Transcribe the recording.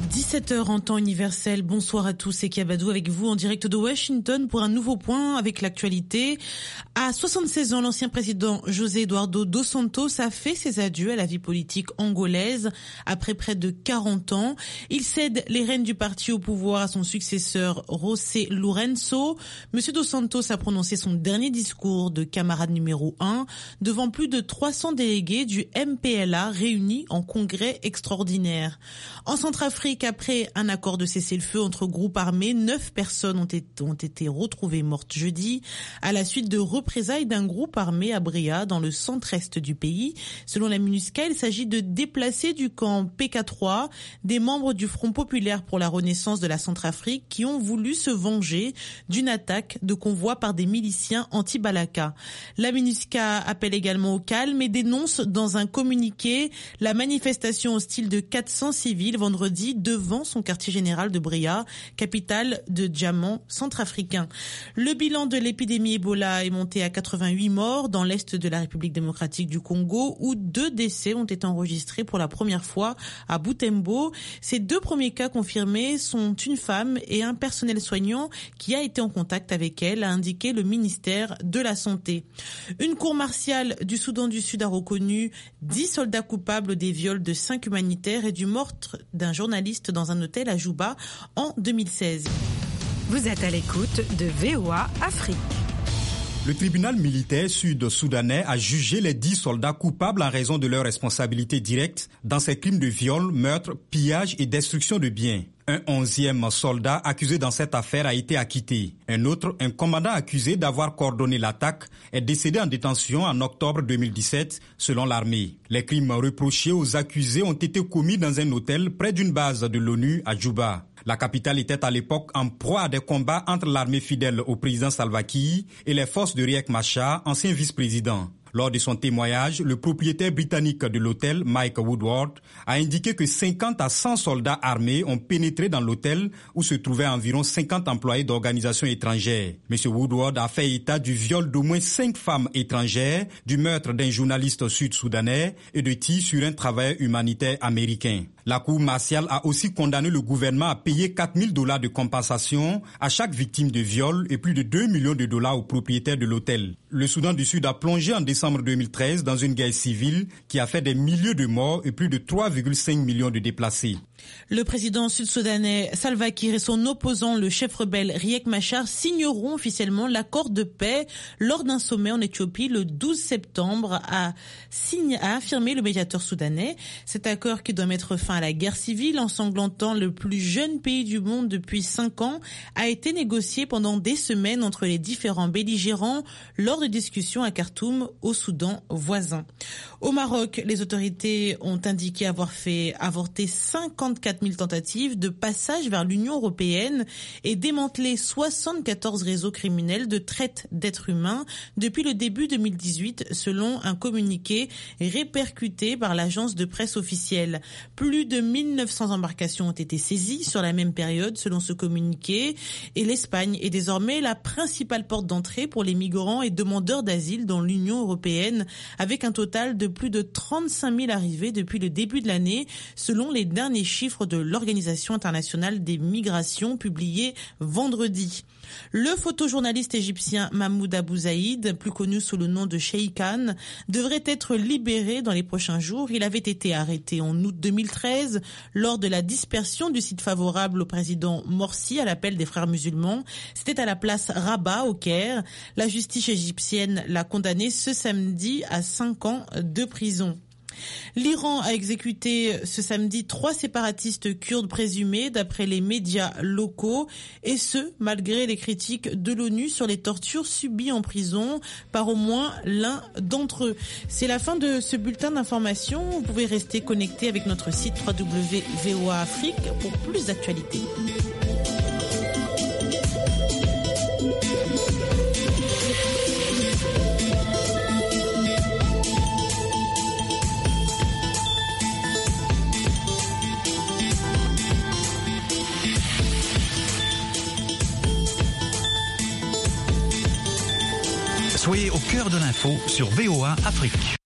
17h en temps universel. Bonsoir à tous, c'est Kiabadou avec vous en direct de Washington pour un nouveau point avec l'actualité. À 76 ans, l'ancien président José Eduardo dos Santos a fait ses adieux à la vie politique angolaise après près de 40 ans. Il cède les rênes du parti au pouvoir à son successeur José Lourenço. Monsieur dos Santos a prononcé son dernier discours de camarade numéro 1 devant plus de 300 délégués du MPLA réunis en congrès extraordinaire. En Centrafrique, après un accord de cessez-le-feu entre groupes armés, 9 personnes ont été retrouvées mortes jeudi à la suite de représailles d'un groupe armé à Bria, dans le centre-est du pays. Selon la MINUSCA, il s'agit de déplacer du camp PK3 des membres du Front populaire pour la renaissance de la Centrafrique qui ont voulu se venger d'une attaque de convoi par des miliciens anti-Balaka. La MINUSCA appelle également au calme et dénonce dans un communiqué la manifestation hostile de 400 civils vendredi devant son quartier général de Bria, capitale de Djamena centrafricain. Le bilan de l'épidémie Ebola est monté à 88 morts dans l'est de la République démocratique du Congo, où 2 décès ont été enregistrés pour la première fois à Butembo. Ces 2 premiers cas confirmés sont une femme et un personnel soignant qui a été en contact avec elle, a indiqué le ministère de la Santé. Une cour martiale du Soudan du Sud a reconnu 10 soldats coupables des viols de 5 humanitaires et du meurtre d'un journaliste dans un hôtel à Juba en 2016. Vous êtes à l'écoute de VOA Afrique. Le tribunal militaire sud-soudanais a jugé les 10 soldats coupables en raison de leur responsabilité directe dans ces crimes de viol, meurtre, pillage et destruction de biens. Un 11e soldat accusé dans cette affaire a été acquitté. Un autre, un commandant accusé d'avoir coordonné l'attaque, est décédé en détention en octobre 2017, selon l'armée. Les crimes reprochés aux accusés ont été commis dans un hôtel près d'une base de l'ONU à Juba. La capitale était à l'époque en proie à des combats entre l'armée fidèle au président Salva Kiir et les forces de Riek Machar, ancien vice-président. Lors de son témoignage, le propriétaire britannique de l'hôtel, Mike Woodward, a indiqué que 50 à 100 soldats armés ont pénétré dans l'hôtel où se trouvaient environ 50 employés d'organisations étrangères. M. Woodward a fait état du viol d'au moins 5 femmes étrangères, du meurtre d'un journaliste sud-soudanais et de tirs sur un travailleur humanitaire américain. La Cour martiale a aussi condamné le gouvernement à payer $4,000 de compensation à chaque victime de viol et plus de $2 millions aux propriétaires de l'hôtel. Le Soudan du Sud a plongé en décembre 2013 dans une guerre civile qui a fait des milliers de morts et plus de 3,5 millions de déplacés. Le président sud-soudanais Salva Kiir et son opposant, le chef rebelle Riek Machar, signeront officiellement l'accord de paix lors d'un sommet en Éthiopie le 12 septembre, a affirmé le médiateur soudanais. Cet accord, qui doit mettre fin à la guerre civile ensanglantant le plus jeune pays du monde depuis 5 ans, a été négocié pendant des semaines entre les différents belligérants lors de discussions à Khartoum, au Soudan voisin. Au Maroc, les autorités ont indiqué avoir fait avorter 54 000 tentatives de passage vers l'Union européenne et démantelé 74 réseaux criminels de traite d'êtres humains depuis le début 2018, selon un communiqué répercuté par l'agence de presse officielle. Plus de 1900 embarcations ont été saisies sur la même période, selon ce communiqué, et l'Espagne est désormais la principale porte d'entrée pour les migrants et demandeurs d'asile dans l'Union européenne, avec un total de plus de 35 000 arrivées depuis le début de l'année, selon les derniers chiffres de l'Organisation internationale des migrations publiés vendredi. Le photojournaliste égyptien Mahmoud Abou Zaïd, plus connu sous le nom de Cheikh Khan, devrait être libéré dans les prochains jours. Il avait été arrêté en août 2013 lors de la dispersion du site favorable au président Morsi à l'appel des frères musulmans. C'était à la place Rabat au Caire. La justice égyptienne l'a condamné ce samedi à 5 ans de prison. L'Iran a exécuté ce samedi 3 séparatistes kurdes présumés d'après les médias locaux, et ce, malgré les critiques de l'ONU sur les tortures subies en prison par au moins l'un d'entre eux. C'est la fin de ce bulletin d'information. Vous pouvez rester connecté avec notre site www.voa Afrique pour plus d'actualités. Soyez au cœur de l'info sur VOA Afrique.